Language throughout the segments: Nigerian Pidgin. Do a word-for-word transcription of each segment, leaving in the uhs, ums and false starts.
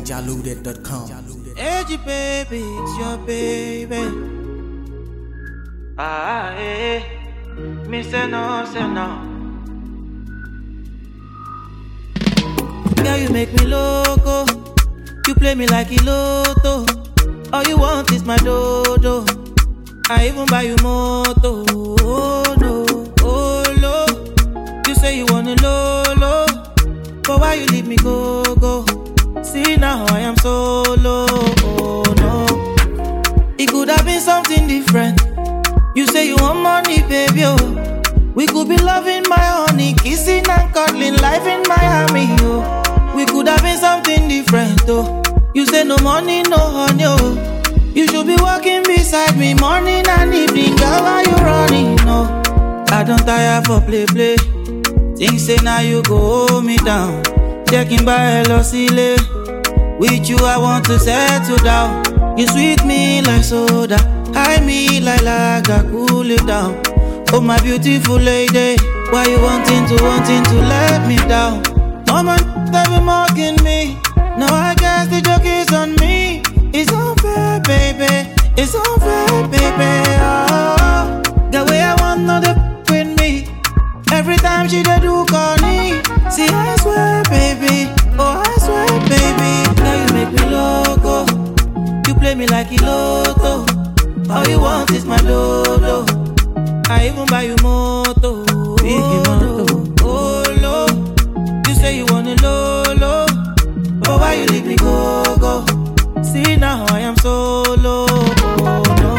jaludet dot com. Hey, baby, it's your baby. Ah, eh. Me say no, say no. Girl, you make me loco. You play me like a lotto. All you want is my dodo. I even buy you moto. Oh no, oh no. You say you wanna lolo, but why you leave me go go? See now I am solo. Oh no, it could have been something different. You say you want money, baby. Oh, we could be loving my honey, kissing and cuddling, life in Miami. Oh, we could have been something different. Oh, you say no money, no honey. Oh, you should be walking beside me morning and evening. Girl, why you running? No, I don't tire for play play. Think say now you go hold me down. Checking by L O C L. With you I want to settle down. You sweet me like soda, high me like lager, cool it down. Oh my beautiful lady, why you wanting to, wanting to let me down? Mama, they be mocking me. Now I guess the joke is on me. It's unfair, baby. It's unfair, baby. Oh, the way I want no the with me. Every time she dey do corny. See, I swear, baby. Oh, I swear, baby. Now you make me loco. You play me like a lotto. All you want is my dodo. I even buy you moto. Biggie moto. Oh, lo. You say you want a lolo, but why you leave me go, go? See now I am solo. Oh, no.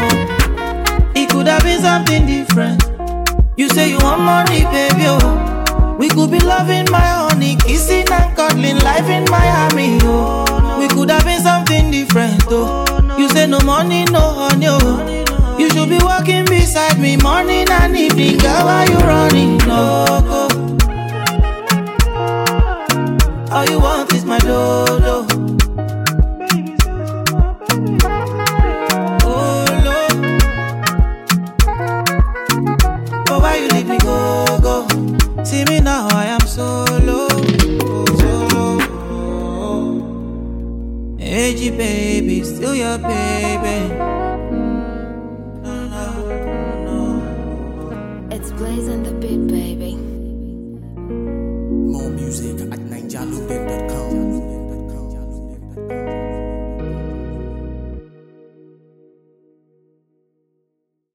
It could have been something different. You say you want money, baby. Oh, we could be loving my honey, kissing and cuddling, life in Miami. Oh, we could have been something different. Oh, you say no money, no honey. Oh, you should be walking beside me morning and evening. Girl, why you running? No, go. All you want is my dodo. Oh, Lord. But why you leave me go, go? See me now, I am solo. Solo. Hey, G baby, still your baby. It's blazing.